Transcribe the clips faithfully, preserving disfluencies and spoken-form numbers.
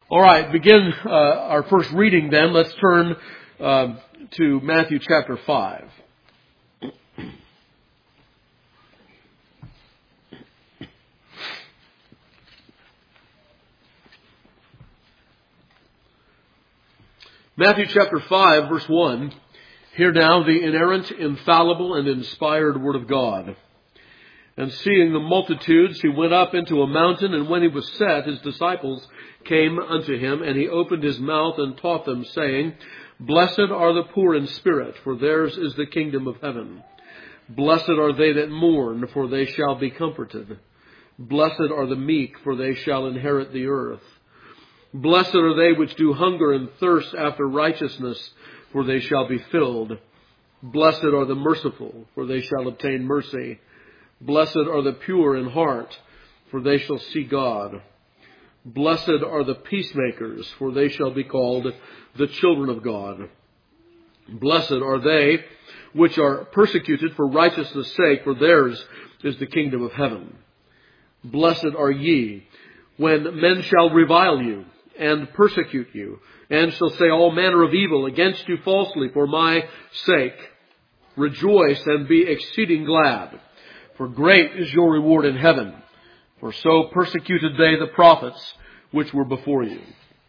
All right, begin uh, our first reading then. Let's turn uh, to Matthew chapter five. Matthew chapter five, verse one. Hear now the inerrant, infallible, and inspired word of God. And seeing the multitudes, he went up into a mountain, and when he was set, his disciples came unto him, and he opened his mouth and taught them, saying, Blessed are the poor in spirit, for theirs is the kingdom of heaven. Blessed are they that mourn, for they shall be comforted. Blessed are the meek, for they shall inherit the earth. Blessed are they which do hunger and thirst after righteousness, for they shall be filled. Blessed are the merciful, for they shall obtain mercy. Blessed are the pure in heart, for they shall see God. Blessed are the peacemakers, for they shall be called the children of God. Blessed are they which are persecuted for righteousness' sake, for theirs is the kingdom of heaven. Blessed are ye, when men shall revile you, and persecute you, and shall say all manner of evil against you falsely for my sake. Rejoice and be exceeding glad, for great is your reward in heaven. For so persecuted they the prophets which were before you.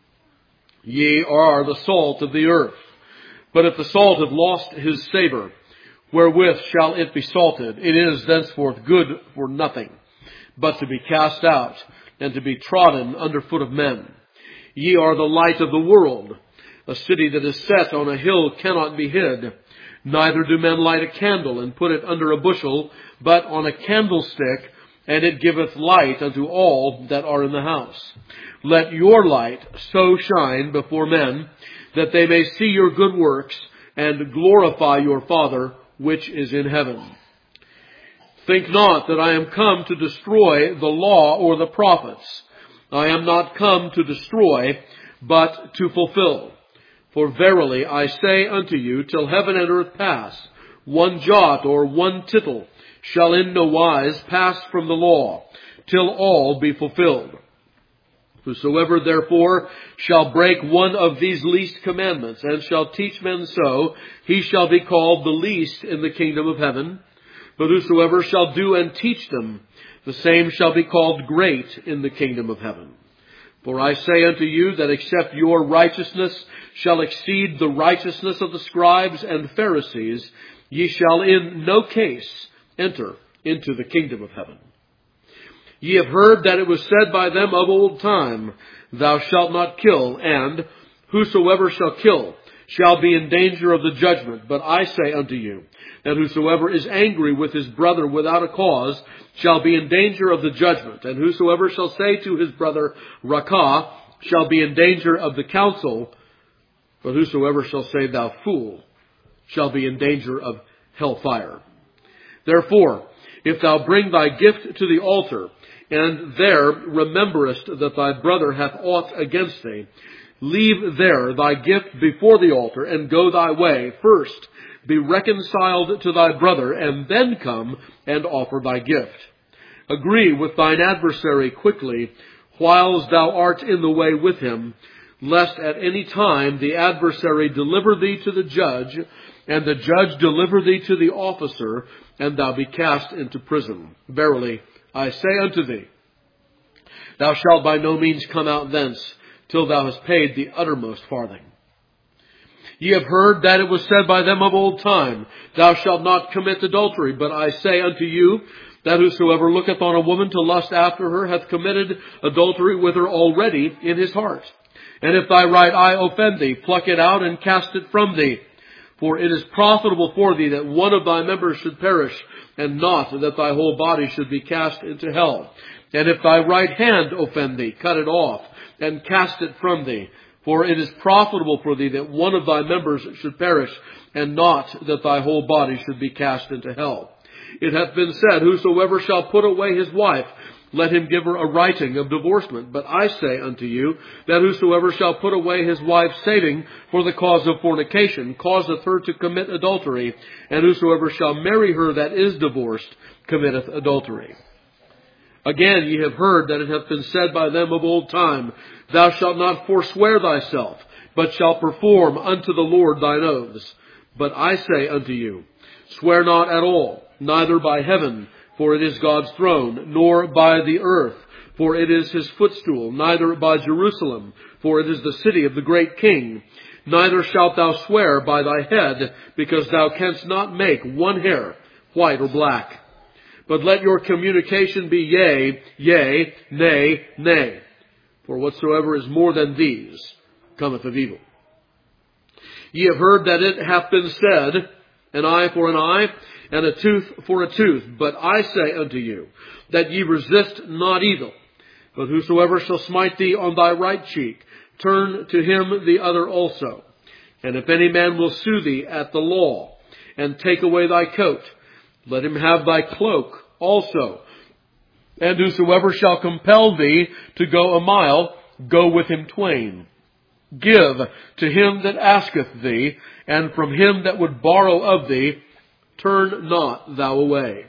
Ye are the salt of the earth. But if the salt have lost his savour, wherewith shall it be salted? It is thenceforth good for nothing, but to be cast out, and to be trodden under foot of men. Ye are the light of the world. A city that is set on a hill cannot be hid. Neither do men light a candle and put it under a bushel, but on a candlestick, and it giveth light unto all that are in the house. Let your light so shine before men, that they may see your good works, and glorify your Father which is in heaven. Think not that I am come to destroy the law or the prophets. I am not come to destroy, but to fulfill. For verily I say unto you, till heaven and earth pass, one jot or one tittle shall in no wise pass from the law, till all be fulfilled. Whosoever therefore shall break one of these least commandments, and shall teach men so, he shall be called the least in the kingdom of heaven. But whosoever shall do and teach them, the same shall be called great in the kingdom of heaven. For I say unto you that except your righteousness shall exceed the righteousness of the scribes and Pharisees, ye shall in no case enter into the kingdom of heaven. Ye have heard that it was said by them of old time, Thou shalt not kill, and whosoever shall kill shall be in danger of the judgment. But I say unto you, that whosoever is angry with his brother without a cause shall be in danger of the judgment. And whosoever shall say to his brother, Rakah, shall be in danger of the council. But whosoever shall say, Thou fool, shall be in danger of hellfire. Therefore, if thou bring thy gift to the altar, and there rememberest that thy brother hath aught against thee, leave there thy gift before the altar, and go thy way. First be reconciled to thy brother, and then come and offer thy gift. Agree with thine adversary quickly, whiles thou art in the way with him, lest at any time the adversary deliver thee to the judge, and the judge deliver thee to the officer, and thou be cast into prison. Verily, I say unto thee, thou shalt by no means come out thence, till thou hast paid the uttermost farthing. Ye have heard that it was said by them of old time, Thou shalt not commit adultery. But I say unto you, that whosoever looketh on a woman to lust after her hath committed adultery with her already in his heart. And if thy right eye offend thee, pluck it out and cast it from thee. For it is profitable for thee that one of thy members should perish, and not that thy whole body should be cast into hell. And if thy right hand offend thee, cut it off, and cast it from thee. For it is profitable for thee that one of thy members should perish, and not that thy whole body should be cast into hell. It hath been said, Whosoever shall put away his wife, let him give her a writing of divorcement. But I say unto you, that whosoever shall put away his wife saving for the cause of fornication, causeth her to commit adultery, and whosoever shall marry her that is divorced, committeth adultery. Again, ye have heard that it hath been said by them of old time, Thou shalt not forswear thyself, but shalt perform unto the Lord thine oaths. But I say unto you, swear not at all, neither by heaven, for it is God's throne, nor by the earth, for it is his footstool, neither by Jerusalem, for it is the city of the great king. Neither shalt thou swear by thy head, because thou canst not make one hair white or black. But let your communication be yea, yea, nay, nay. For whatsoever is more than these cometh of evil. Ye have heard that it hath been said, an eye for an eye, and a tooth for a tooth. But I say unto you, that ye resist not evil. But whosoever shall smite thee on thy right cheek, turn to him the other also. And if any man will sue thee at the law, and take away thy coat, let him have thy cloak also. And whosoever shall compel thee to go a mile, go with him twain. Give to him that asketh thee, and from him that would borrow of thee, turn not thou away.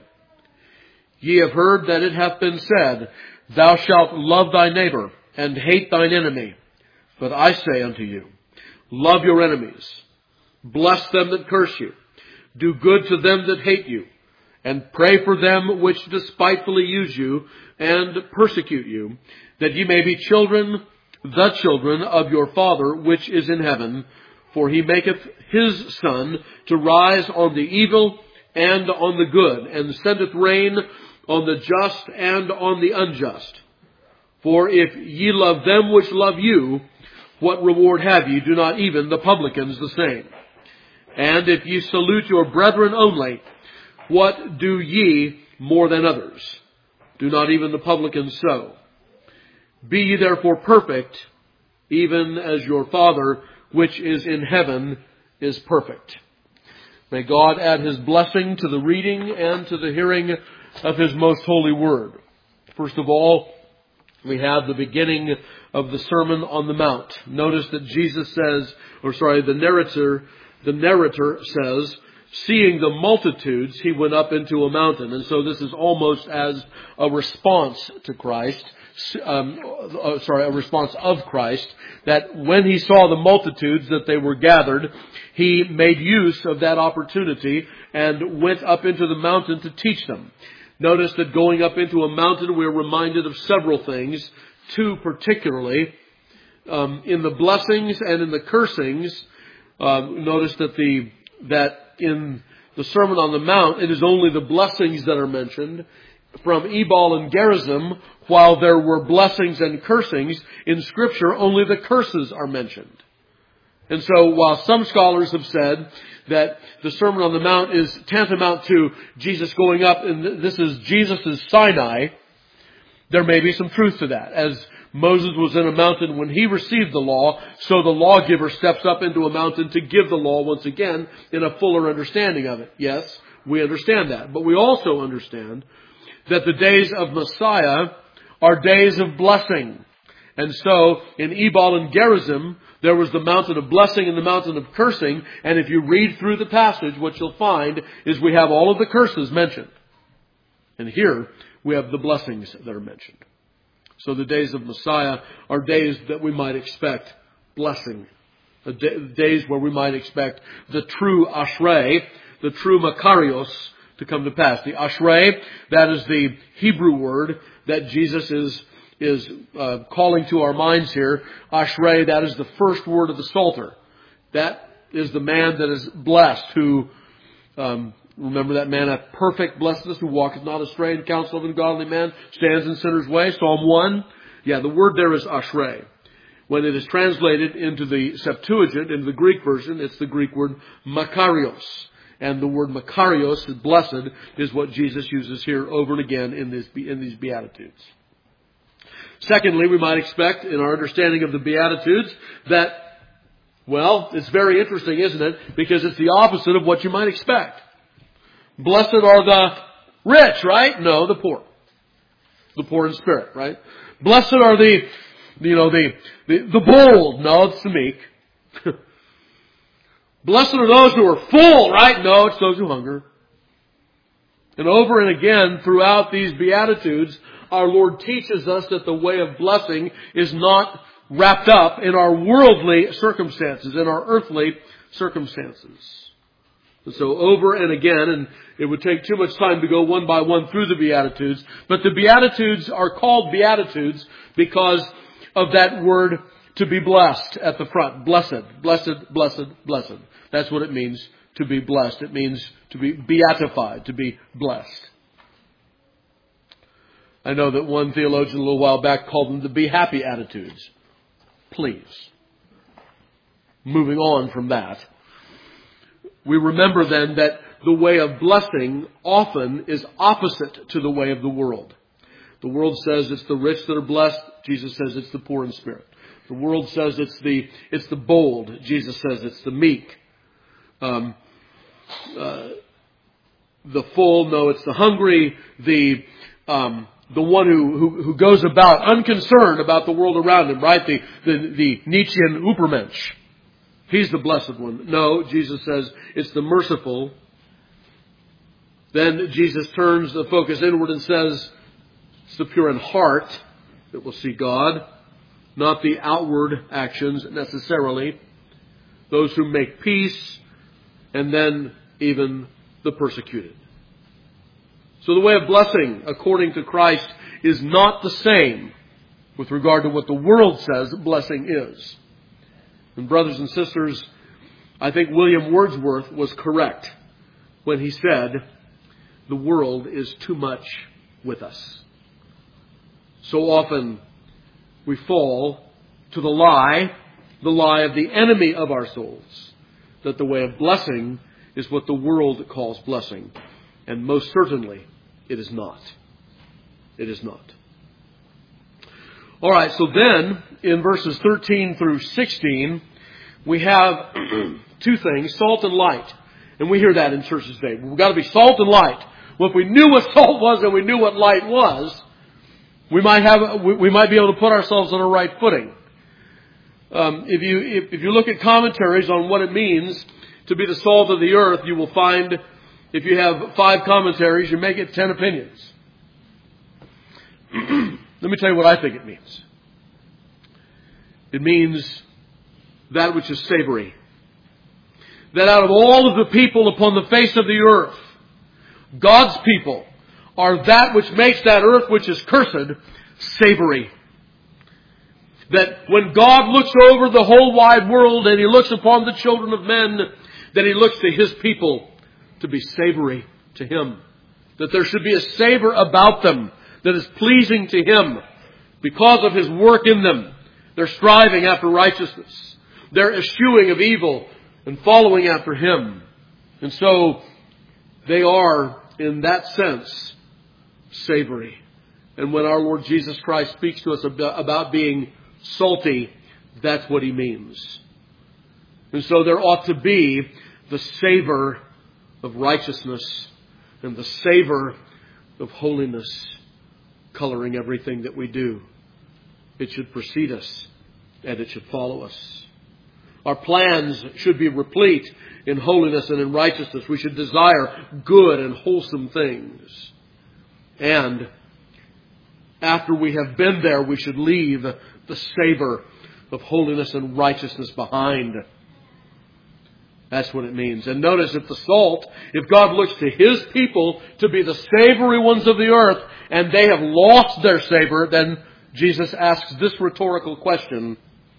Ye have heard that it hath been said, Thou shalt love thy neighbor, and hate thine enemy. But I say unto you, love your enemies, bless them that curse you, do good to them that hate you, and pray for them which despitefully use you and persecute you, that ye may be children, the children of your Father which is in heaven. For he maketh his sun to rise on the evil and on the good, and sendeth rain on the just and on the unjust. For if ye love them which love you, what reward have ye? Do not even the publicans the same? And if ye salute your brethren only, what do ye more than others? Do not even the publicans so? Be ye therefore perfect, even as your Father which is in heaven is perfect. May God add his blessing to the reading and to the hearing of his most holy word. First of all, we have the beginning of the Sermon on the Mount. Notice that Jesus says, or sorry, the narrator, the narrator says, seeing the multitudes, he went up into a mountain. And so this is almost as a response to Christ, um, uh, sorry, a response of Christ, that when he saw the multitudes, that they were gathered, he made use of that opportunity and went up into the mountain to teach them. Notice that going up into a mountain, we're reminded of several things, two particularly. Um, in the blessings and in the cursings, uh, notice that the that in the Sermon on the Mount, it is only the blessings that are mentioned. From Ebal and Gerizim, while there were blessings and cursings, in Scripture only the curses are mentioned. And so while some scholars have said that the Sermon on the Mount is tantamount to Jesus going up, and this is Jesus' Sinai, there may be some truth to that. As Moses was in a mountain when he received the law, so the lawgiver steps up into a mountain to give the law once again in a fuller understanding of it. Yes, we understand that. But we also understand that the days of Messiah are days of blessing. And so in Ebal and Gerizim, there was the mountain of blessing and the mountain of cursing. And if you read through the passage, what you'll find is we have all of the curses mentioned. And here we have the blessings that are mentioned. So the days of Messiah are days that we might expect blessing. The days where we might expect the true Ashrei, the true Makarios to come to pass. The Ashrei, that is the Hebrew word that Jesus is is uh, calling to our minds here. Ashrei, that is the first word of the Psalter. That is the man that is blessed, who, um, remember that man hath perfect blessedness, who walketh not astray in counsel of ungodly man, stands in sinners' way. Psalm one. Yeah, the word there is Ashrei. When it is translated into the Septuagint, into the Greek version, it's the Greek word Makarios. And the word Makarios, blessed, is what Jesus uses here over and again in, this, in these Beatitudes. Secondly, we might expect, in our understanding of the Beatitudes, that, well, it's very interesting, isn't it? Because it's the opposite of what you might expect. Blessed are the rich, right? No, the poor. The poor in spirit, right? Blessed are the, you know, the, the, the bold. No, it's the meek. Blessed are those who are full, right? No, it's those who hunger. And over and again throughout these Beatitudes, our Lord teaches us that the way of blessing is not wrapped up in our worldly circumstances, in our earthly circumstances. And so over and again, and it would take too much time to go one by one through the Beatitudes, but the Beatitudes are called Beatitudes because of that word to be blessed at the front. Blessed, blessed, blessed, blessed. That's what it means to be blessed. It means to be beatified, to be blessed. I know that one theologian a little while back called them the be happy attitudes. Please. Moving on from that. We remember then that the way of blessing often is opposite to the way of the world. The world says it's the rich that are blessed. Jesus says it's the poor in spirit. The world says it's the it's the bold. Jesus says it's the meek. Um, uh, the full, no, it's the hungry. The um, the one who, who who goes about unconcerned about the world around him. Right? The the, the Nietzschean Übermensch. He's the blessed one. No, Jesus says it's the merciful. Then Jesus turns the focus inward and says it's the pure in heart that will see God, not the outward actions necessarily. Those who make peace, and then even the persecuted. So the way of blessing, according to Christ, is not the same with regard to what the world says blessing is. And brothers and sisters, I think William Wordsworth was correct when he said, the world is too much with us. So often we fall to the lie, the lie of the enemy of our souls, that the way of blessing is what the world calls blessing. And most certainly, it is not. It is not. All right, so then, in verses thirteen through sixteen, we have two things, salt and light. And we hear that in churches today. We've got to be salt and light. Well, if we knew what salt was and we knew what light was, we might have we might be able to put ourselves on a right footing. Um, if you if, if you look at commentaries on what it means to be the salt of the earth, you will find, if you have five commentaries, you may get ten opinions. Let me tell you what I think it means. It means that which is savory. That out of all of the people upon the face of the earth, God's people are that which makes that earth which is cursed savory. That when God looks over the whole wide world and He looks upon the children of men, that He looks to His people to be savory to Him. That there should be a savor about them that is pleasing to Him because of His work in them. They're striving after righteousness. They're eschewing of evil and following after Him. And so they are, in that sense, savory. And when our Lord Jesus Christ speaks to us about being salty, that's what He means. And so there ought to be the savor of righteousness and the savor of holiness coloring everything that we do. It should precede us and it should follow us. Our plans should be replete in holiness and in righteousness. We should desire good and wholesome things. And after we have been there, we should leave the savor of holiness and righteousness behind. That's what it means. And notice that the salt, if God looks to His people to be the savory ones of the earth, and they have lost their savor, then Jesus asks this rhetorical question: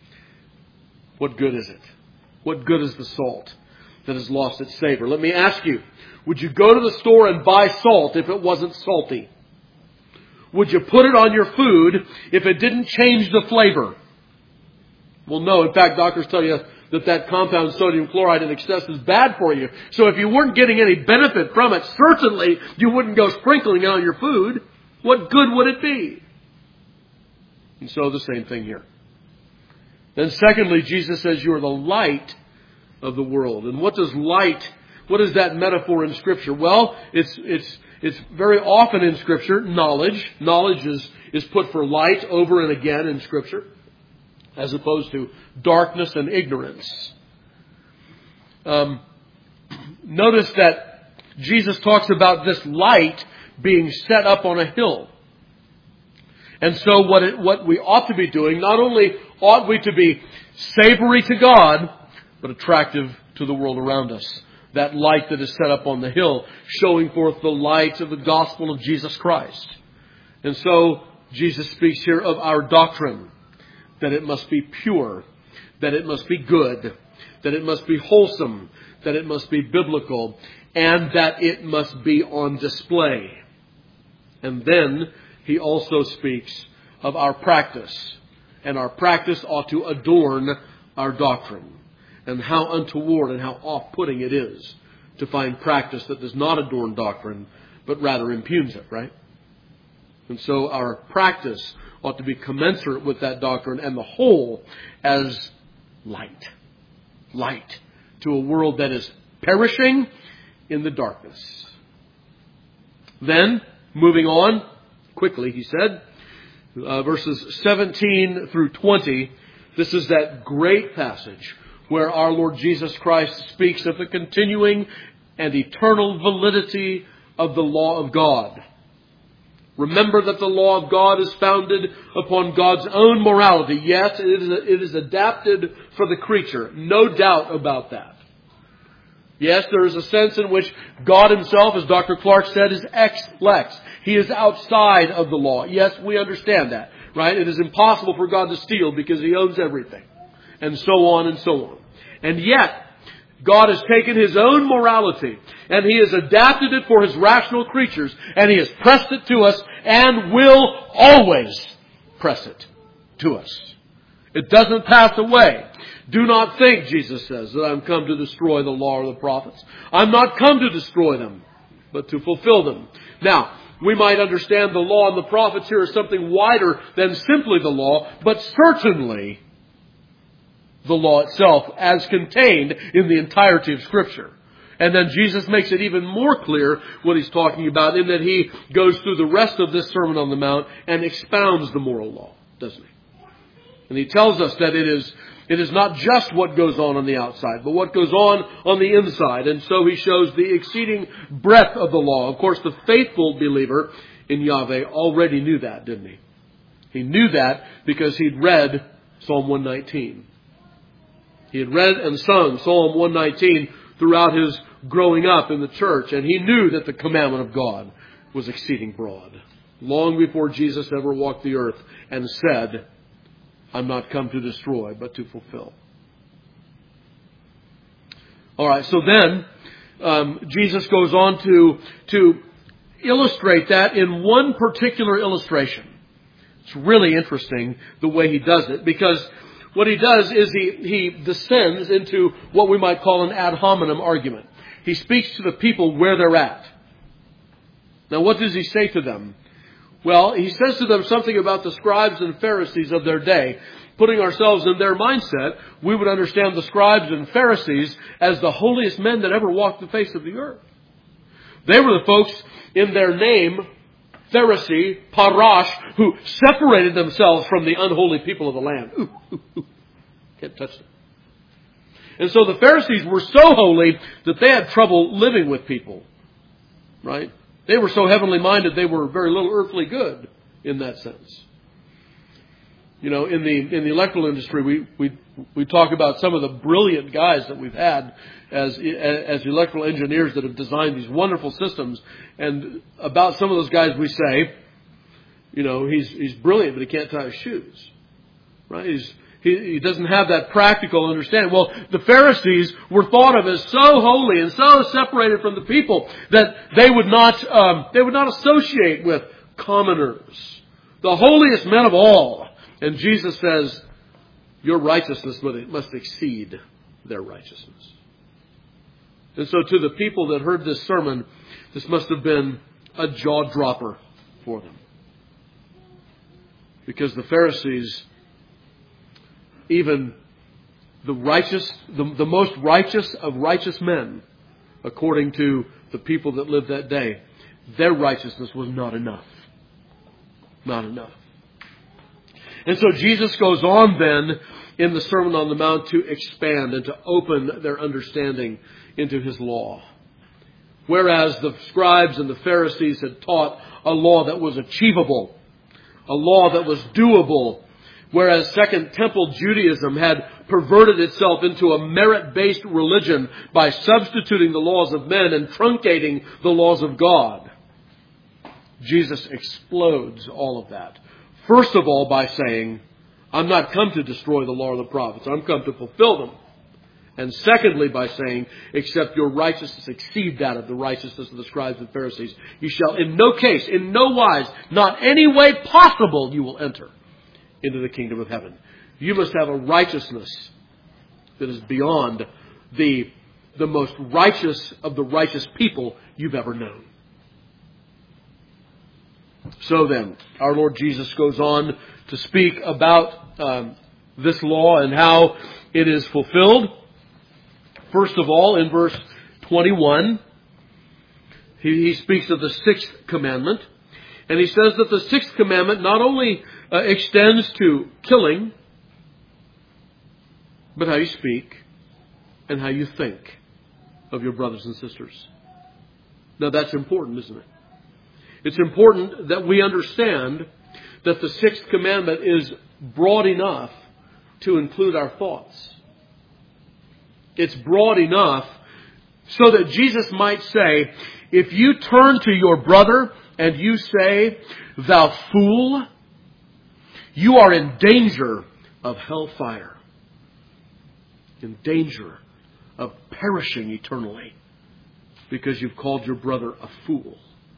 what good is it? What good is the salt that has lost its savor? Let me ask you, would you go to the store and buy salt if it wasn't salty? Would you put it on your food if it didn't change the flavor? Well, no. In fact, doctors tell you that that compound sodium chloride in excess is bad for you. So if you weren't getting any benefit from it, certainly you wouldn't go sprinkling it on your food. What good would it be? And so the same thing here. Then secondly, Jesus says you are the light of the world. And what does light, what is that metaphor in Scripture? Well, it's it's it's very often in Scripture, knowledge. Knowledge is, is put for light over and again in Scripture, as opposed to darkness and ignorance. Um, notice that Jesus talks about this light being set up on a hill. And so what it, what we ought to be doing, not only ought we to be savory to God, but attractive to the world around us. That light that is set up on the hill, showing forth the light of the gospel of Jesus Christ. And so Jesus speaks here of our doctrine, that it must be pure, that it must be good, that it must be wholesome, that it must be biblical, and that it must be on display. And then he also speaks of our practice. And our practice ought to adorn our doctrine. And how untoward and how off-putting it is to find practice that does not adorn doctrine, but rather impugns it, right? And so our practice ought to be commensurate with that doctrine, and the whole as light. Light to a world that is perishing in the darkness. Then, moving on, quickly, he said, uh, verses seventeen through twenty, this is that great passage where our Lord Jesus Christ speaks of the continuing and eternal validity of the law of God. Remember that the law of God is founded upon God's own morality. Yes, it is, it is adapted for the creature. No doubt about that. Yes, there is a sense in which God himself, as Doctor Clark said, is ex lex. He is outside of the law. Yes, we understand that, right? It is impossible for God to steal because he owns everything. And so on and so on. And yet, God has taken his own morality and he has adapted it for his rational creatures, and he has pressed it to us and will always press it to us. It doesn't pass away. Do not think, Jesus says, that I'm come to destroy the law or the prophets. I'm not come to destroy them, but to fulfill them. Now, we might understand the law and the prophets here as something wider than simply the law, but certainly the law itself as contained in the entirety of Scripture. And then Jesus makes it even more clear what he's talking about in that he goes through the rest of this Sermon on the Mount and expounds the moral law, doesn't he? And he tells us that it is it is not just what goes on on the outside, but what goes on on the inside. And so he shows the exceeding breadth of the law. Of course, the faithful believer in Yahweh already knew that, didn't he? He knew that because he'd read Psalm one nineteen. He had read and sung Psalm one nineteen throughout his growing up in the church, and he knew that the commandment of God was exceeding broad. Long before Jesus ever walked the earth and said, I'm not come to destroy, but to fulfill. All right, so then um, Jesus goes on to, to illustrate that in one particular illustration. It's really interesting the way he does it, because what he does is he, he descends into what we might call an ad hominem argument. He speaks to the people where they're at. Now, what does he say to them? Well, he says to them something about the scribes and Pharisees of their day. Putting ourselves in their mindset, we would understand the scribes and Pharisees as the holiest men that ever walked the face of the earth. They were the folks in their name, Pharisee, Parash, who separated themselves from the unholy people of the land. Ooh, ooh, ooh. Can't touch them. And so the Pharisees were so holy that they had trouble living with people. Right? They were so heavenly minded they were very little earthly good in that sense. You know, in the in the electrical industry, we we we talk about some of the brilliant guys that we've had as as electrical engineers that have designed these wonderful systems. And about some of those guys, we say, you know, he's he's brilliant, but he can't tie his shoes, right? He's he, he doesn't have that practical understanding. Well, the Pharisees were thought of as so holy and so separated from the people that they would not um, they would not associate with commoners, the holiest men of all. And Jesus says, your righteousness must exceed their righteousness. And so to the people that heard this sermon, this must have been a jaw dropper for them. Because the Pharisees, even the righteous, the, the most righteous of righteous men, according to the people that lived that day, their righteousness was not enough. Not enough. And so Jesus goes on then in the Sermon on the Mount to expand and to open their understanding into his law. Whereas the scribes and the Pharisees had taught a law that was achievable, a law that was doable, whereas Second Temple Judaism had perverted itself into a merit-based religion by substituting the laws of men and truncating the laws of God. Jesus explodes all of that. First of all, by saying, I'm not come to destroy the law of the prophets. I'm come to fulfill them. And secondly, by saying, except your righteousness exceed that of the righteousness of the scribes and Pharisees, you shall in no case, in no wise, not any way possible, you will enter into the kingdom of heaven. You must have a righteousness that is beyond the, the most righteous of the righteous people you've ever known. So then, our Lord Jesus goes on to speak about um, this law and how it is fulfilled. First of all, in verse twenty-one, he, he speaks of the sixth commandment. And he says that the sixth commandment not only uh, extends to killing, but how you speak and how you think of your brothers and sisters. Now that's important, isn't it? It's important that we understand that the sixth commandment is broad enough to include our thoughts. It's broad enough so that Jesus might say, if you turn to your brother and you say, thou fool, you are in danger of hellfire, in danger of perishing eternally because you've called your brother a fool.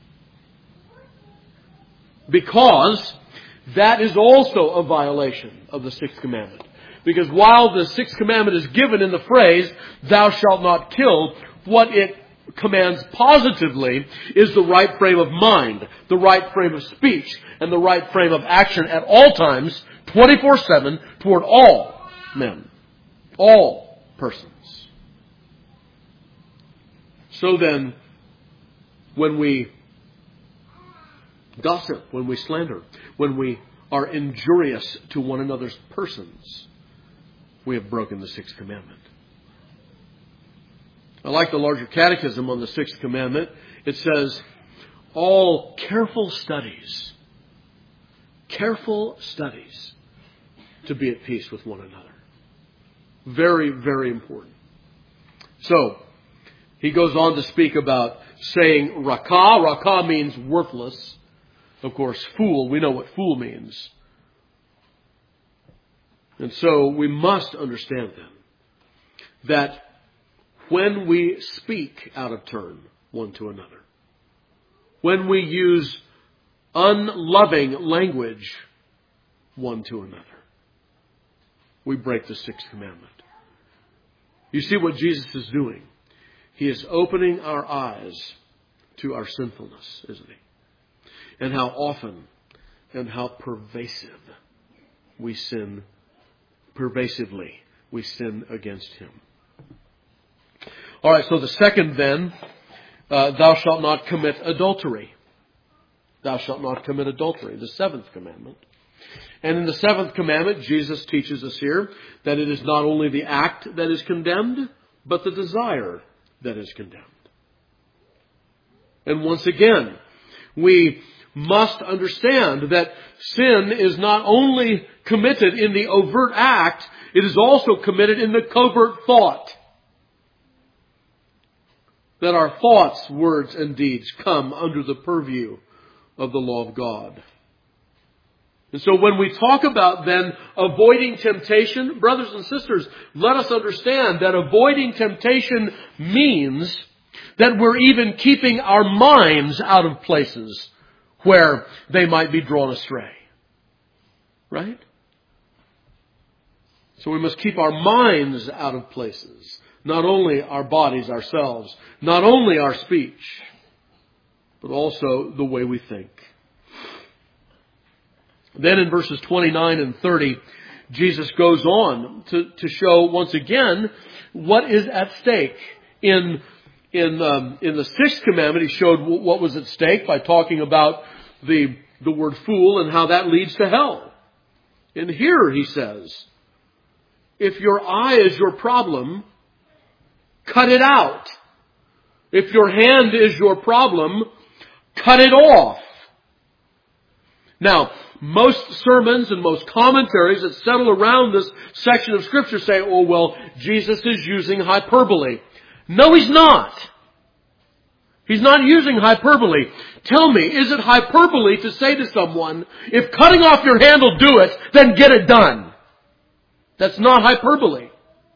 Because that is also a violation of the sixth commandment. Because while the sixth commandment is given in the phrase, thou shalt not kill, what it commands positively is the right frame of mind, the right frame of speech, and the right frame of action at all times, twenty-four seven, toward all men, all persons. So then, when we gossip, when we slander, when we are injurious to one another's persons, we have broken the sixth commandment. I like the larger catechism on the sixth commandment. It says, all careful studies, careful studies to be at peace with one another. Very, very important. So, he goes on to speak about saying rakah. Rakah means worthless. Of course, fool, we know what fool means. And so we must understand then that when we speak out of turn one to another, when we use unloving language one to another, we break the sixth commandment. You see what Jesus is doing? He is opening our eyes to our sinfulness, isn't he? And how often and how pervasive we sin, pervasively we sin against him. All right, so the second then, uh, thou shalt not commit adultery. Thou shalt not commit adultery, the seventh commandment. And in the seventh commandment, Jesus teaches us here that it is not only the act that is condemned, but the desire that is condemned. And once again, we must understand that sin is not only committed in the overt act, it is also committed in the covert thought. That our thoughts, words, and deeds come under the purview of the law of God. And so when we talk about then avoiding temptation, brothers and sisters, let us understand that avoiding temptation means that we're even keeping our minds out of places where they might be drawn astray. Right? So we must keep our minds out of places. Not only our bodies, ourselves, not only our speech, but also the way we think. Then in verses twenty-nine and thirty, Jesus goes on to, to show once again what is at stake. In, in, um, in the sixth commandment, he showed what was at stake by talking about the, the word fool and how that leads to hell. And here he says, if your eye is your problem, cut it out. If your hand is your problem, cut it off. Now, most sermons and most commentaries that settle around this section of Scripture say, oh, well, Jesus is using hyperbole. No, He's not. He's not using hyperbole. Tell me, is it hyperbole to say to someone, if cutting off your hand will do it, then get it done? That's not hyperbole.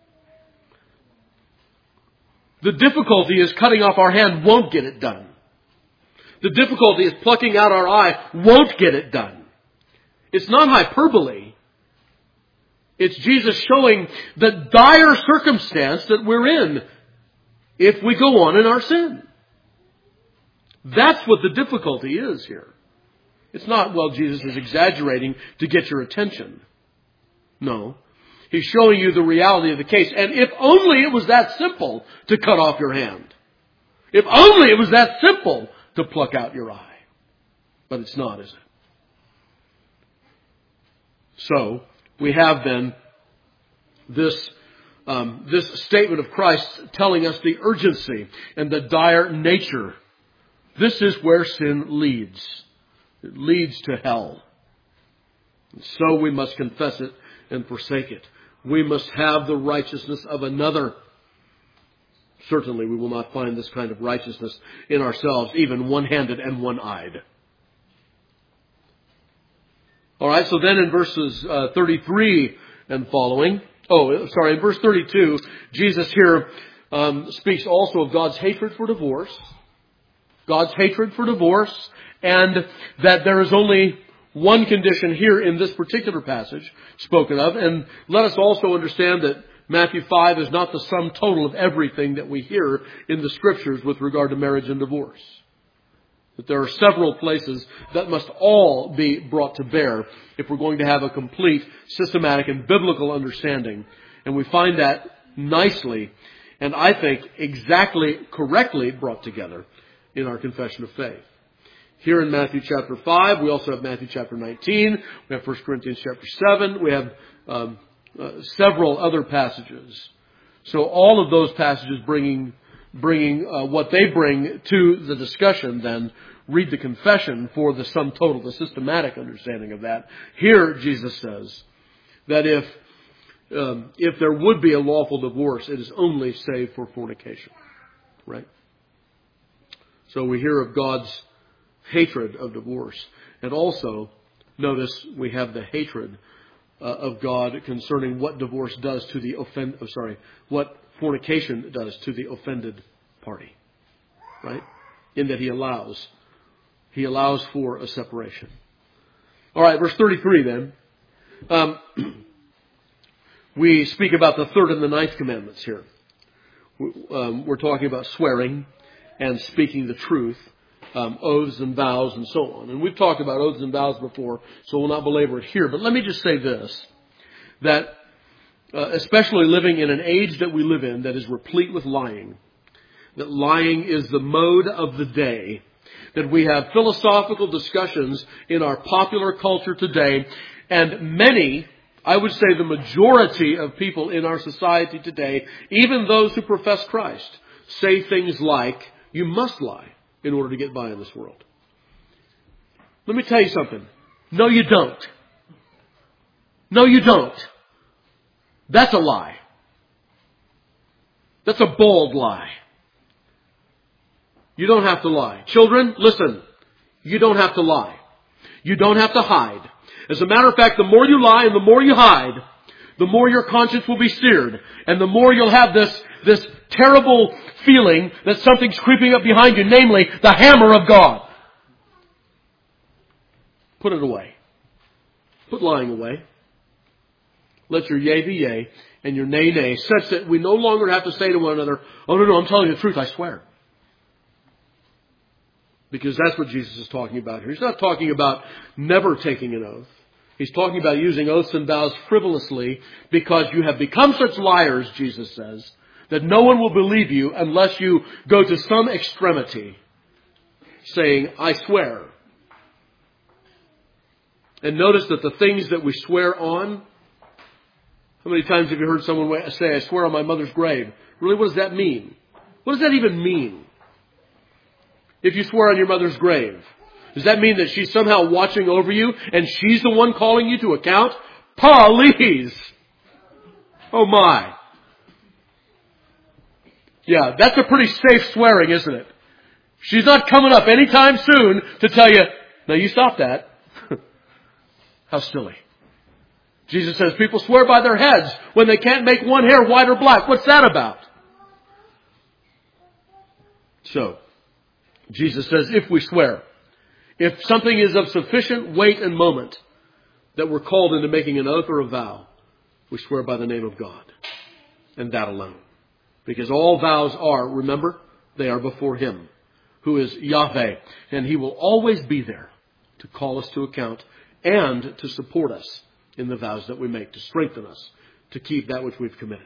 The difficulty is cutting off our hand won't get it done. The difficulty is plucking out our eye won't get it done. It's not hyperbole. It's Jesus showing the dire circumstance that we're in if we go on in our sin. That's what the difficulty is here. It's not, well, Jesus is exaggerating to get your attention. No. He's showing you the reality of the case. And if only it was that simple to cut off your hand. If only it was that simple to pluck out your eye. But it's not, is it? So, we have then this, um, this statement of Christ telling us the urgency and the dire nature. This is where sin leads. It leads to hell. And so we must confess it and forsake it. We must have the righteousness of another. Certainly we will not find this kind of righteousness in ourselves, even one-handed and one-eyed. All right, so then in verses uh, thirty-three and following, oh, sorry, in verse thirty-two, Jesus here um, speaks also of God's hatred for divorce. God's hatred for divorce, and that there is only one condition here in this particular passage spoken of. And let us also understand that Matthew five is not the sum total of everything that we hear in the Scriptures with regard to marriage and divorce. That there are several places that must all be brought to bear if we're going to have a complete, systematic, and biblical understanding. And we find that nicely, and I think exactly correctly brought together in our confession of faith. Here in Matthew chapter five, we also have Matthew chapter nineteen, we have First Corinthians chapter seven, we have um, uh, several other passages. So all of those passages bringing bringing uh, what they bring to the discussion, then read the confession for the sum total, the systematic understanding of that. Here Jesus says that if um, if there would be a lawful divorce, it is only save for fornication. Right? So we hear of God's hatred of divorce. And also, notice we have the hatred uh, of God concerning what divorce does to the offend. Oh, sorry, what fornication does to the offended party. Right? In that He allows, He allows for a separation. All right, verse thirty-three then. Um, we speak about the third and the ninth commandments here. Um, we're talking about swearing and speaking the truth, um, oaths and vows and so on. And we've talked about oaths and vows before, so we'll not belabor it here. But let me just say this, that uh, especially living in an age that we live in that is replete with lying, that lying is the mode of the day, that we have philosophical discussions in our popular culture today, and many, I would say the majority of people in our society today, even those who profess Christ, say things like, you must lie in order to get by in this world. Let me tell you something. No, you don't. No, you don't. That's a lie. That's a bold lie. You don't have to lie. Children, listen. You don't have to lie. You don't have to hide. As a matter of fact, the more you lie and the more you hide, the more your conscience will be seared. And the more you'll have this, this terrible feeling that something's creeping up behind you, namely the hammer of God. Put it away. Put lying away. Let your yea be yea and your nay nay, such that we no longer have to say to one another, oh no, no, I'm telling you the truth, I swear. Because that's what Jesus is talking about here. He's not talking about never taking an oath. He's talking about using oaths and vows frivolously because you have become such liars, Jesus says, that no one will believe you unless you go to some extremity saying, I swear. And notice that the things that we swear on, how many times have you heard someone say, I swear on my mother's grave? Really, what does that mean? What does that even mean? If you swear on your mother's grave, Does that mean that she's somehow watching over you and she's the one calling you to account? Please. Oh my. Yeah, that's a pretty safe swearing, isn't it? She's not coming up anytime soon to tell you, no, you stop that. How silly. Jesus says people swear by their heads when they can't make one hair white or black. What's that about? So, Jesus says if we swear, if something is of sufficient weight and moment that we're called into making an oath or a vow, we swear by the name of God and that alone. Because all vows are, remember, they are before Him, who is Yahweh. And He will always be there to call us to account and to support us in the vows that we make, to strengthen us, to keep that which we've committed.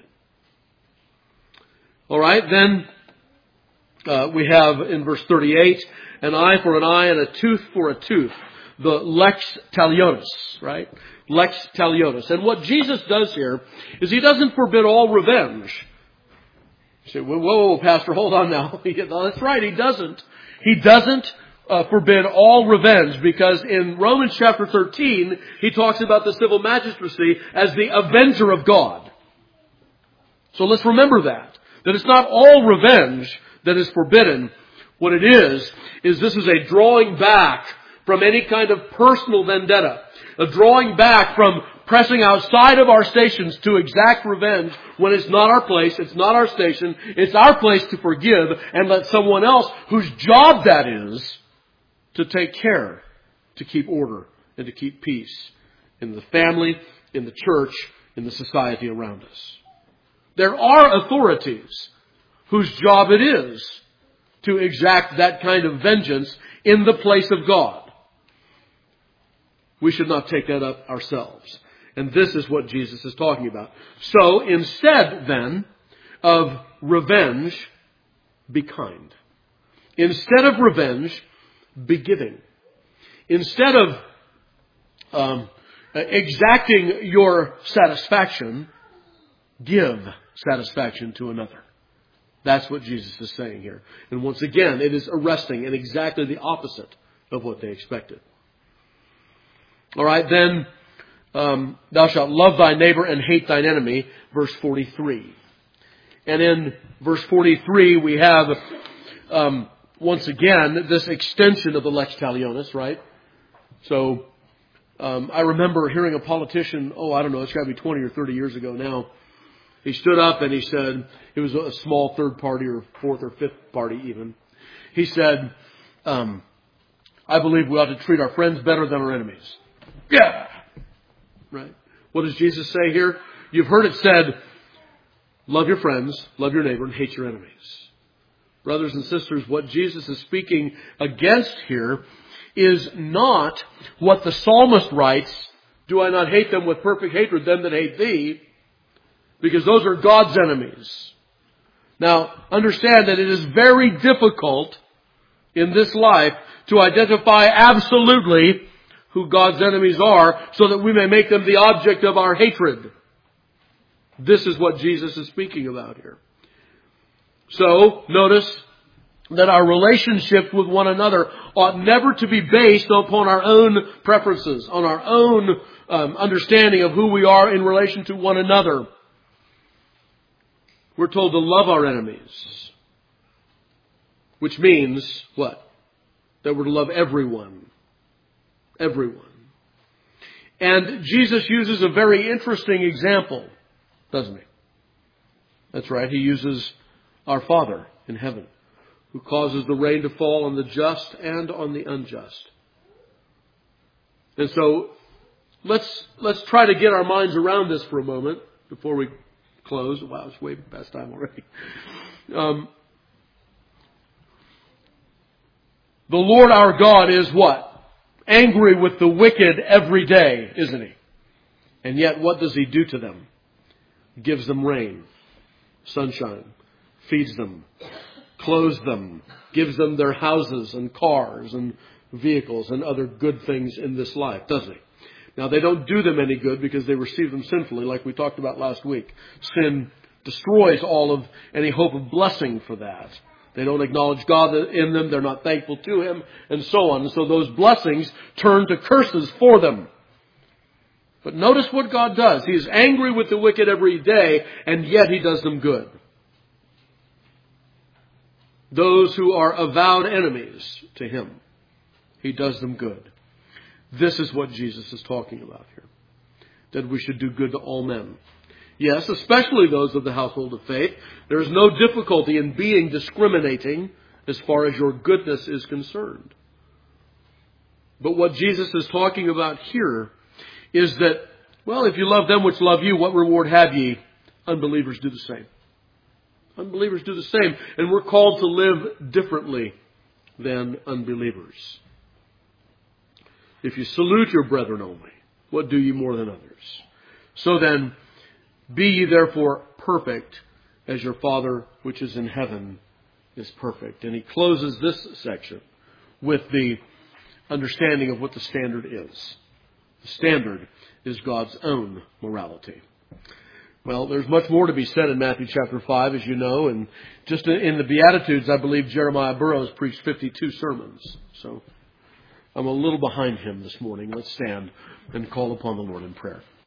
All right, then uh, we have in verse thirty-eight, an eye for an eye and a tooth for a tooth. The lex talionis, right? Lex talionis. And what Jesus does here is He doesn't forbid all revenge. You say, whoa, whoa, Pastor, hold on now. That's right, He doesn't. He doesn't uh, forbid all revenge, because in Romans chapter thirteen, He talks about the civil magistracy as the avenger of God. So let's remember that. That it's not all revenge that is forbidden. What it is, is this is a drawing back from any kind of personal vendetta. A drawing back from pressing outside of our stations to exact revenge when it's not our place, it's not our station, it's our place to forgive and let someone else whose job that is to take care, to keep order and to keep peace in the family, in the church, in the society around us. There are authorities whose job it is to exact that kind of vengeance in the place of God. We should not take that up ourselves. And this is what Jesus is talking about. So instead then of revenge, be kind. Instead of revenge, be giving. Instead of um, exacting your satisfaction, give satisfaction to another. That's what Jesus is saying here. And once again, it is arresting and exactly the opposite of what they expected. All right, then, um, thou shalt love thy neighbor and hate thine enemy, verse forty-three. And in verse forty-three, we have, um, once again, this extension of the lex talionis, right? So, um, I remember hearing a politician, oh, I don't know, it's got to be twenty or thirty years ago now. He stood up and he said, it was a small third party or fourth or fifth party even. He said, um, I believe we ought to treat our friends better than our enemies. Yeah. Right. What does Jesus say here? You've heard it said, love your friends, love your neighbor, and hate your enemies. Brothers and sisters, what Jesus is speaking against here is not what the psalmist writes, do I not hate them with perfect hatred, them that hate thee? Because those are God's enemies. Now, understand that it is very difficult in this life to identify absolutely who God's enemies are so that we may make them the object of our hatred. This is what Jesus is speaking about here. So, notice that our relationships with one another ought never to be based upon our own preferences, on our own um, understanding of who we are in relation to one another. We're told to love our enemies. Which means what? That we're to love everyone. Everyone. And Jesus uses a very interesting example, doesn't he? That's right. He uses our Father in heaven, who causes the rain to fall on the just and on the unjust. And so let's let's try to get our minds around this for a moment before we close. Wow, it's way past time already. Um, the Lord our God is what? Angry with the wicked every day, isn't He? And yet what does He do to them? He gives them rain, sunshine, feeds them, clothes them, gives them their houses and cars and vehicles and other good things in this life, doesn't He? Now, they don't do them any good because they receive them sinfully, like we talked about last week. Sin destroys all of any hope of blessing for that. They don't acknowledge God in them. They're not thankful to Him, and so on. So those blessings turn to curses for them. But notice what God does. He is angry with the wicked every day, and yet He does them good. Those who are avowed enemies to Him, He does them good. This is what Jesus is talking about here. That we should do good to all men. Yes, especially those of the household of faith. There is no difficulty in being discriminating as far as your goodness is concerned. But what Jesus is talking about here is that, well, if you love them which love you, what reward have ye? Unbelievers do the same. Unbelievers do the same. And we're called to live differently than unbelievers. If you salute your brethren only, what do ye more than others? So then, be ye therefore perfect, as your Father which is in heaven is perfect. And he closes this section with the understanding of what the standard is. The standard is God's own morality. Well, there's much more to be said in Matthew chapter five, as you know. And just in the Beatitudes, I believe Jeremiah Burroughs preached fifty-two sermons. So I'm a little behind him this morning. Let's stand and call upon the Lord in prayer.